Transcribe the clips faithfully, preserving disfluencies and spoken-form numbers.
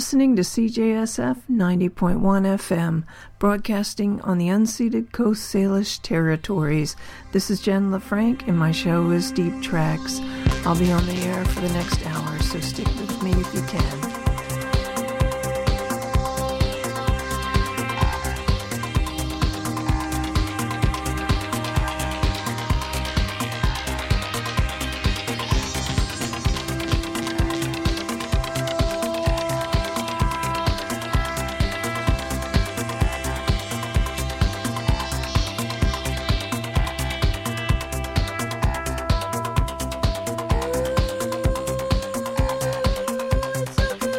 Listening to C J S F ninety point one F M, broadcasting on the unceded Coast Salish territories. This is Jen LaFranc, and my show is Deep Tracks. I'll be on the air for the next hour, so stick with me if you can. It's okay.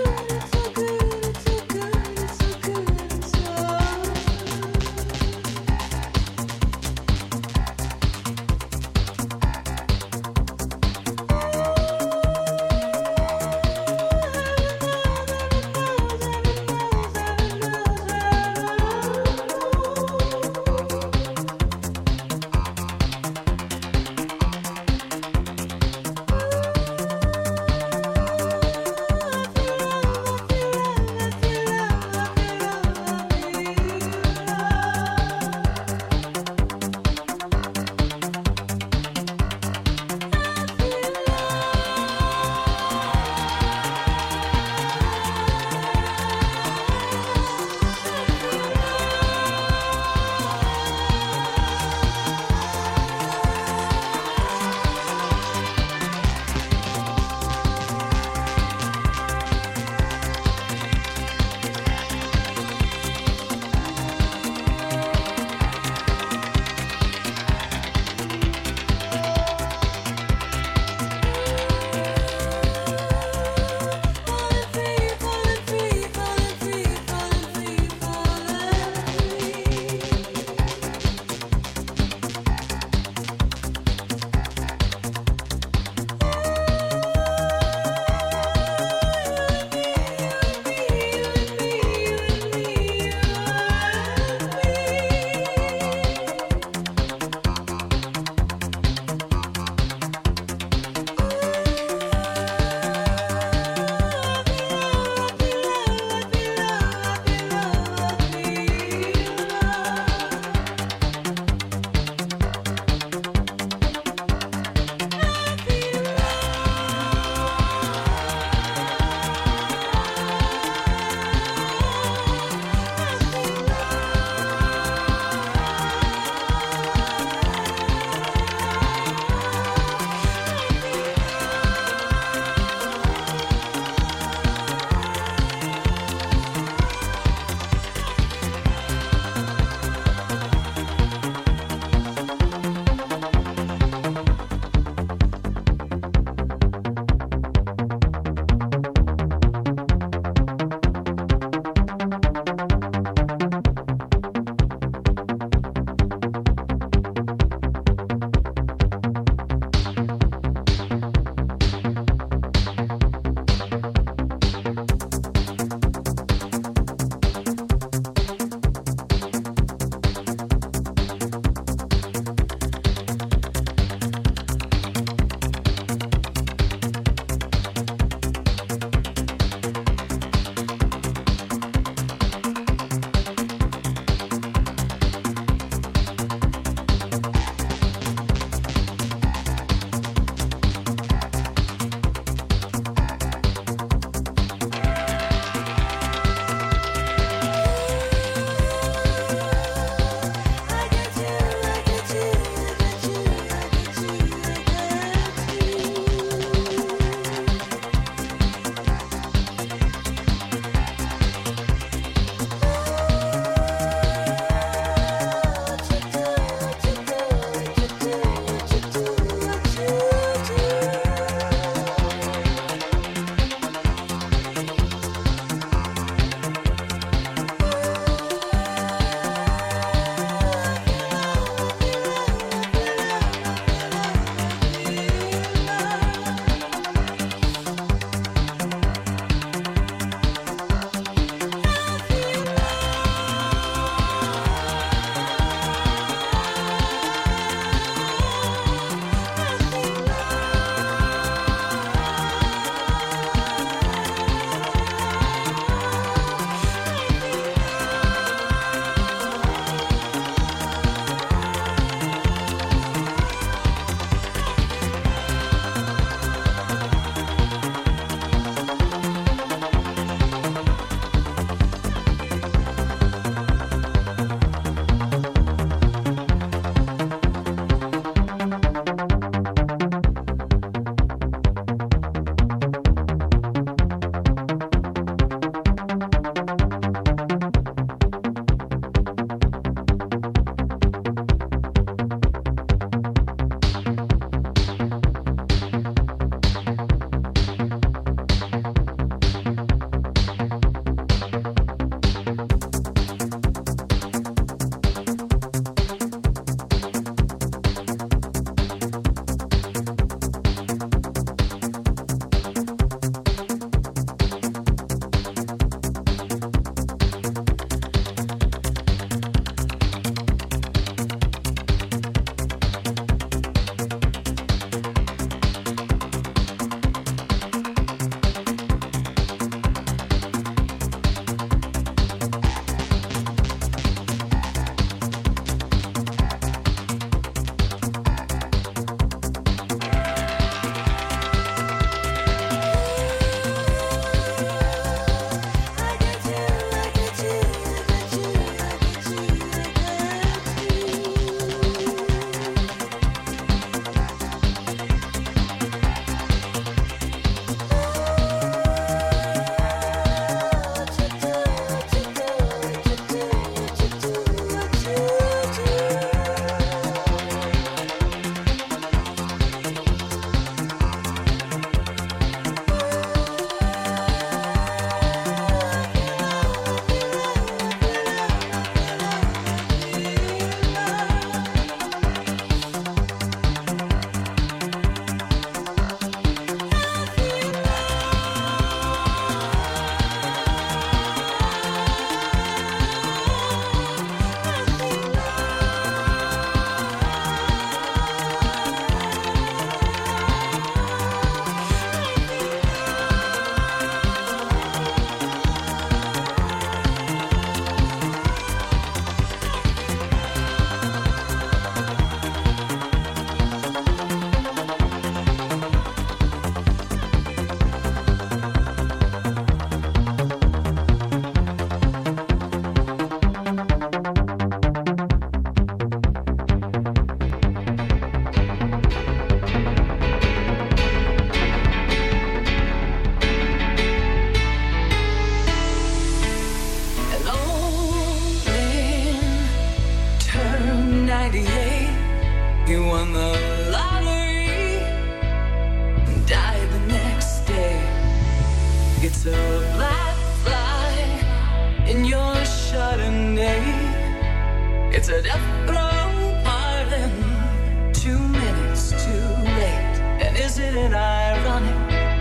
ninety-eight, he won the lottery and died the next day. It's a black fly in your Chardonnay. It's a death row pardon, two minutes too late. And isn't it ironic?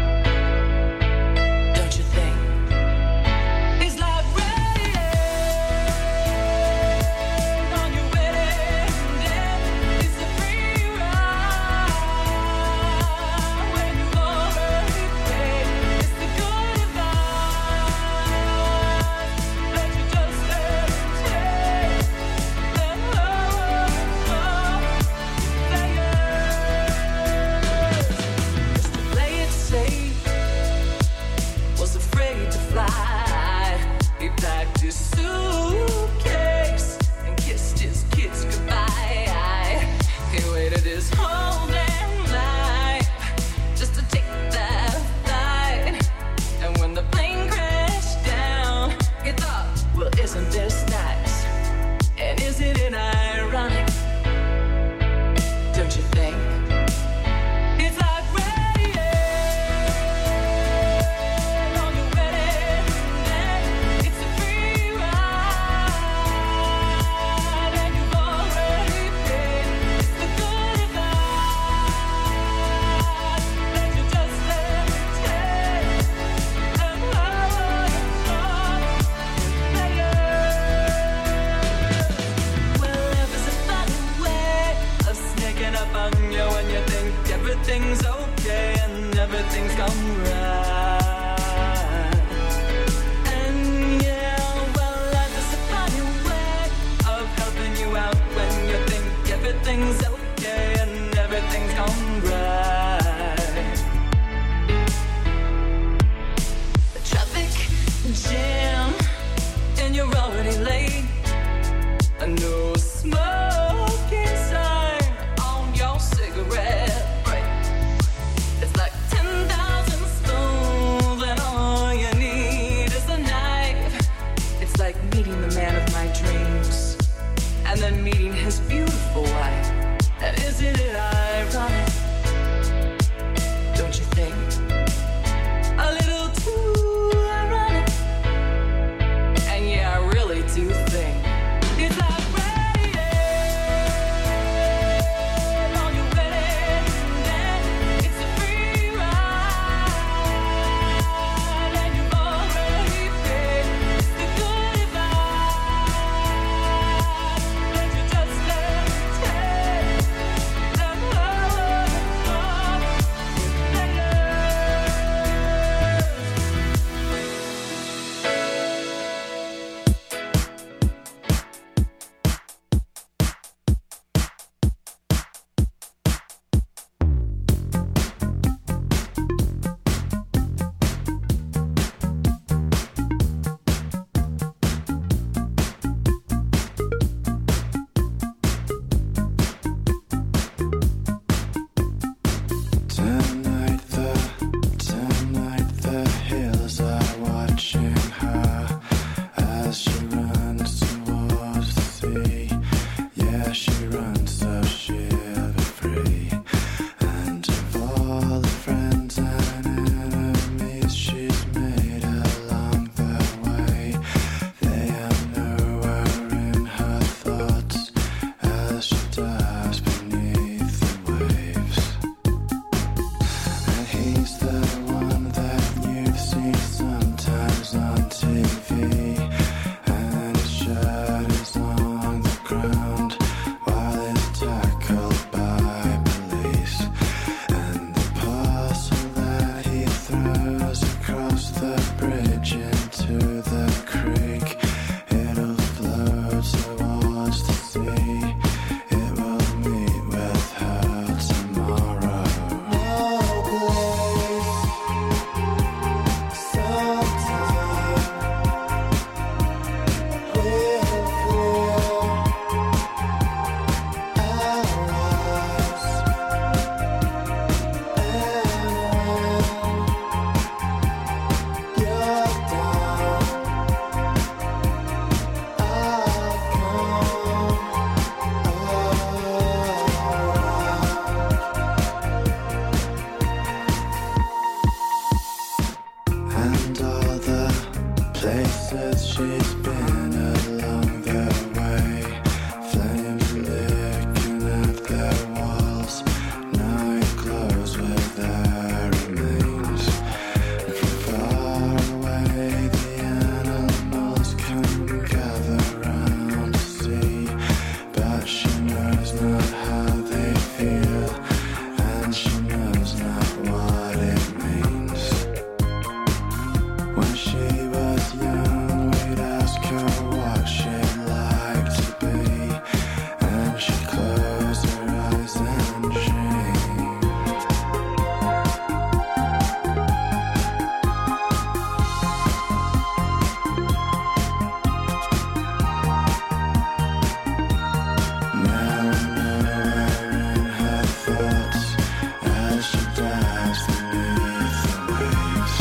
Don't you think? It's like rain on your wedding day. It's a free ride when you already paid. It's the good advice that you just have to take. Places she's been along the way, flames licking at their walls. Now it glows with their remains. And from far away, the animals come gather round to see. But she knows not how they feel, and she knows not what it means. When she was young, we'd ask her what she'd like to be, and she'd close her eyes and dream. Now and nowhere in her thoughts, as she dives beneath the waves.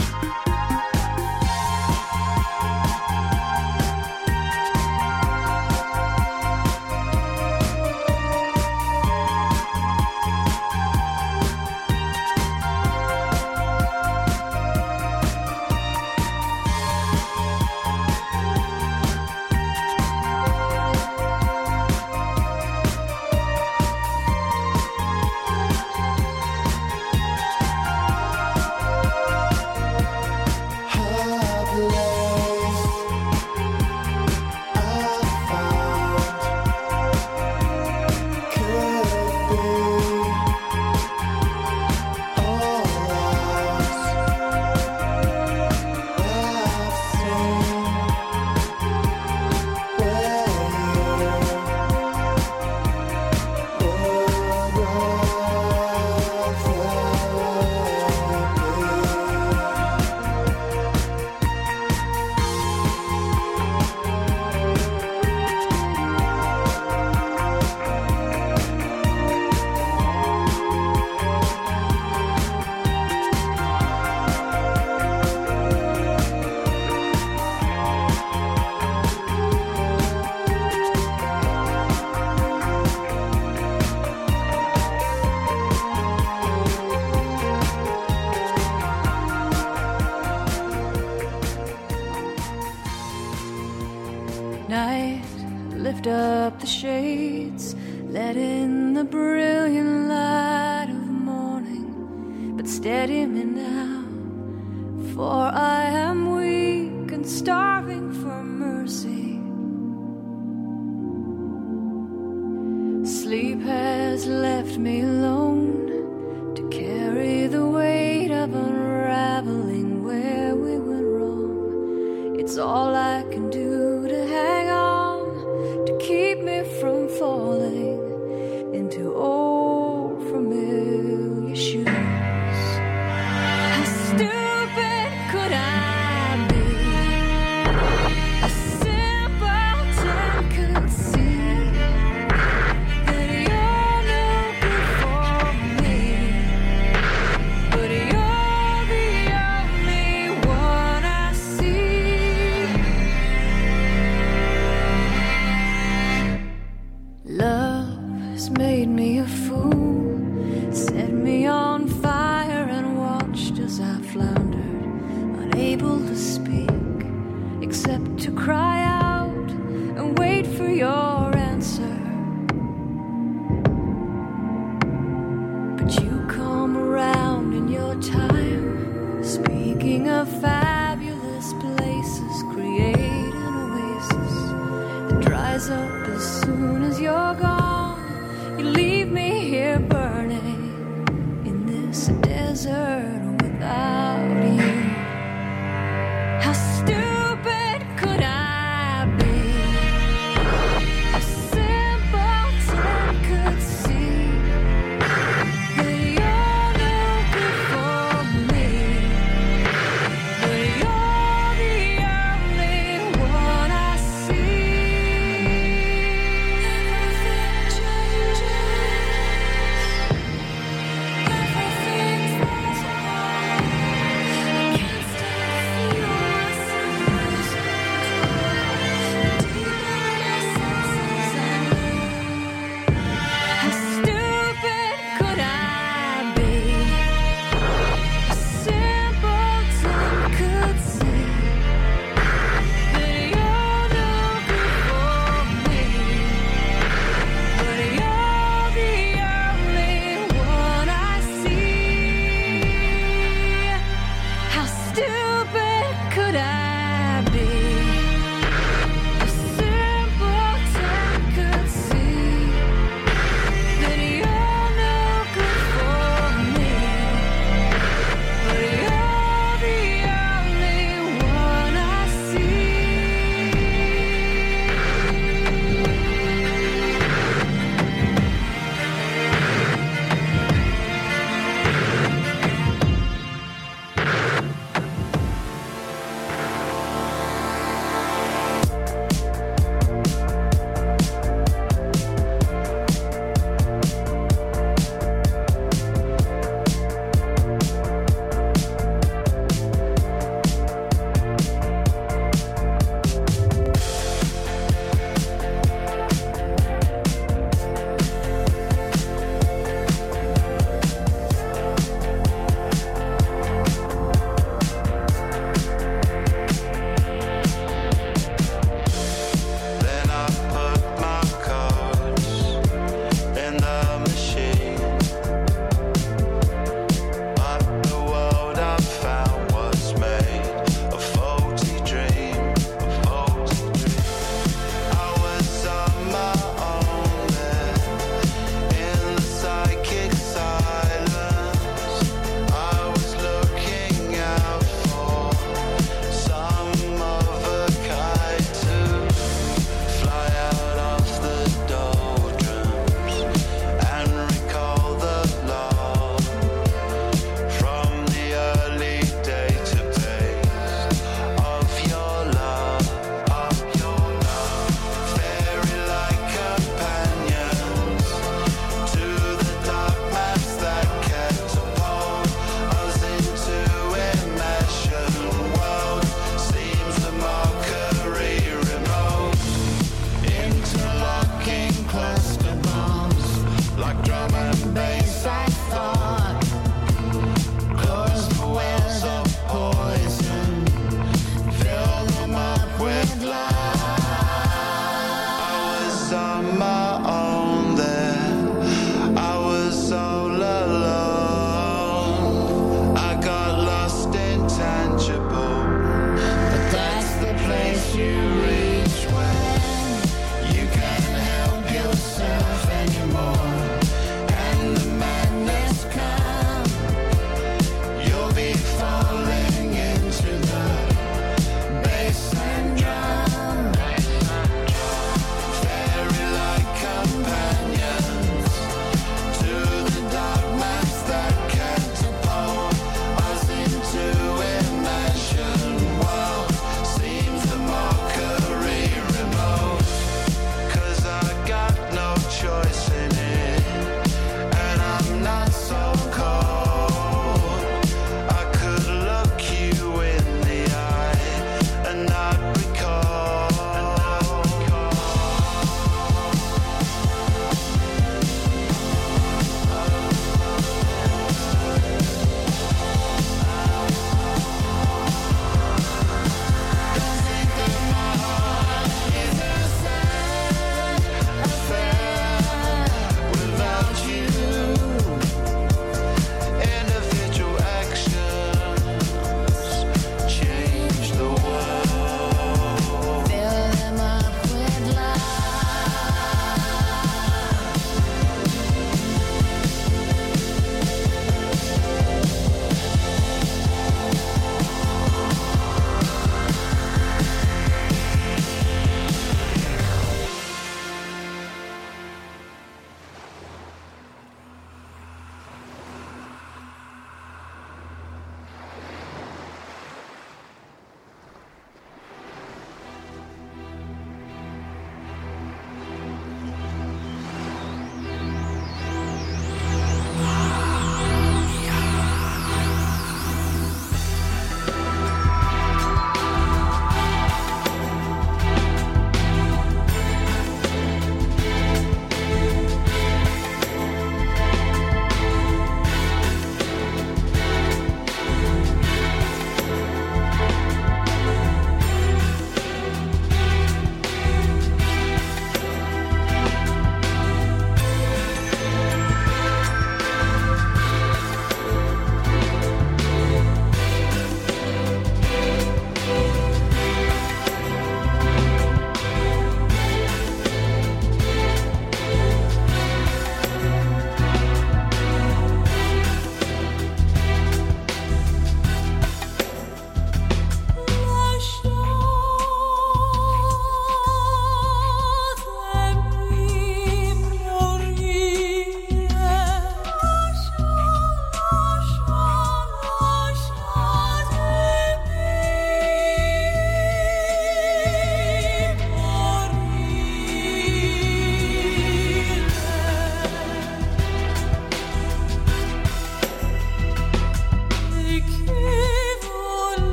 Night, lift up the shades, let in the brilliant light of morning. But steady me now, for I am weak and starving for mercy. Sleep has left me alone to carry the weight of unraveling where we went wrong. It's all I can do to hang on, to keep me from falling into old familiar shoes. How stupid could I be? A simpleton could see that you're no good for me, but you're the only one I see. Love has made me a fool, set me on fire and watched as I floundered, unable to speak except to cry out and wait for your answer. But you come around in your time, speaking of fabulous places, create an oasis that dries up as soon as you're gone. You leave me here burning in this desert without you. How stupid could I be?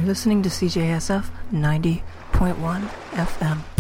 listening to C J S F ninety point one F M.